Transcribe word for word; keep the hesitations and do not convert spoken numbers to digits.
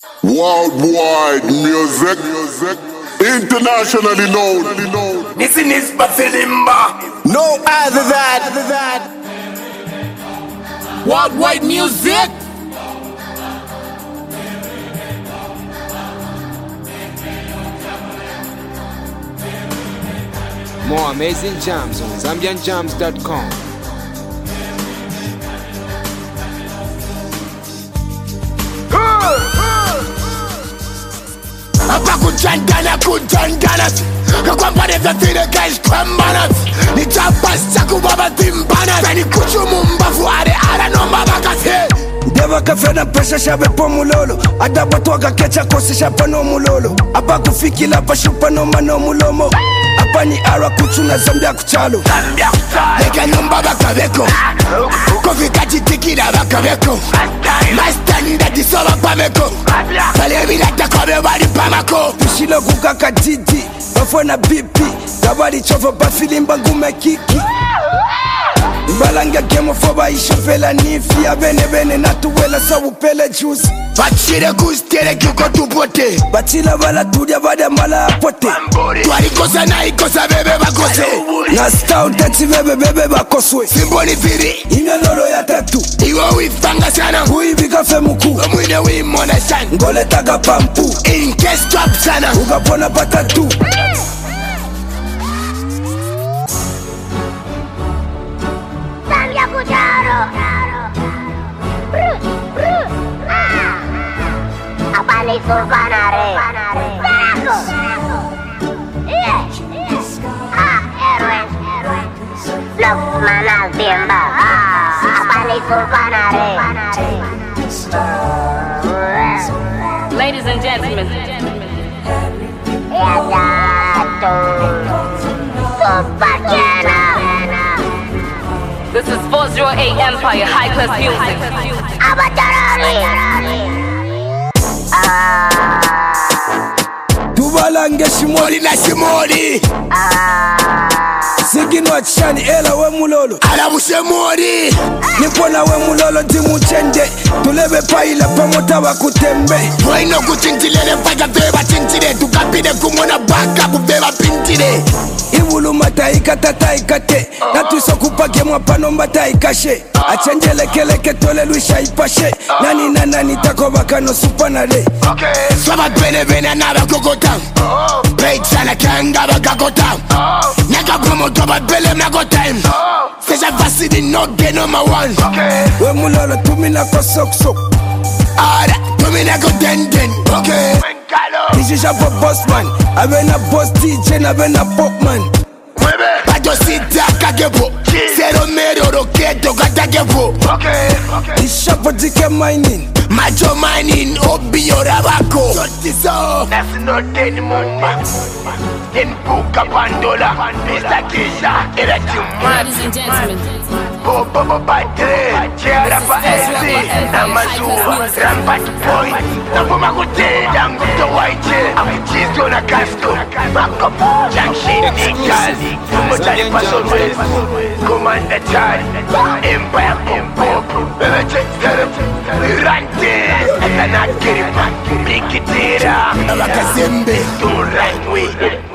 Worldwide music, music, internationally known. This is Bafilimba. No other than Worldwide music. More amazing jams on Zambian Jams dot com. Apa kujandana kujandana Kakwamba neza zile guys kwambana Nijabasa kubaba timbana Beni kuchumu mbafu are ara nomba bakase Deva kafena pesha shabe po mulolo Adaba toga kecha kosi shapa no mulolo Apa kufikila pa shupa no mano mulomo Apa ni ara kuchuna Zambia kuchalo Zambia kuchalo Lega nomba bakabeko Kofi kachi tikira bakabeko Master nida disoba pameko Palevi lata kobe wadi pamako Pushilo kukaka didi Bafona B P Gabadi chova Bafilimba ngume kiki Balanga kemo foba ishofela nifi Abene bene natuwela sa upele juice Bachire kustere kyuko tupote Batila bala tudia bada mala apote Tuari kosa na ikosa bebe bakose Na sta uteti bebe bebe bakoswe Simboni firi Inga lolo ya tatu Iwa wifanga sana Uibika fe muku Omwine wimona sana Ngole taga pampu In case trap sana Ugapona patatu Zambia Kujaro. Apa ni surbanare? Baraku. Iya. Ah, heroin. Look, mana Bimba. Apa ni surbanare? Ladies and gentlemen, Ya jatuh. Superkena. this is four oh eight Empire High Class Music. Apa carari? Tubalange shimoli Mori na shimori Sigino achani ela we mulolo Alabushe mori Nipona we mulolo timu chende Tulebe paila pamota wa kutembe Waino kutintilele mpaka beba tintile Tukapide kumona baka kubeba pintile Iwulu mataika tataika te Natuso kupake mwapano mbataika she Achenjele keleke tole luisha ipashe Nani na nani tako bakano supanale Swaba bene bene naba kokotam Peit sana kanga baka kotam Naka promoto ba bele mnago time Seja vasidi no ge number one We mulolo tumina kwa sok sok Ara, tumina go den den Okay Nijisha po boss man Abena boss D J na bena pop man Bajo sita kagepo Zero mero roketo katagepo Isha po dike mining Macho mining obiyo rabako Sotizo Nasi no deni mumba Npuka pandola Mista Kisha Era chuma Ladies and gentlemen, Bobo Batre Chiara pa Elsi Namazua Rampart Point Napoma kute Danguto Waite Afichizo na Casco Makopo Junction Nigal Motari Paso West Commander Chad Empire Pompo Bebe Check Serep Rantes Atanakiri Mikitira Abakazembe Tumurangwe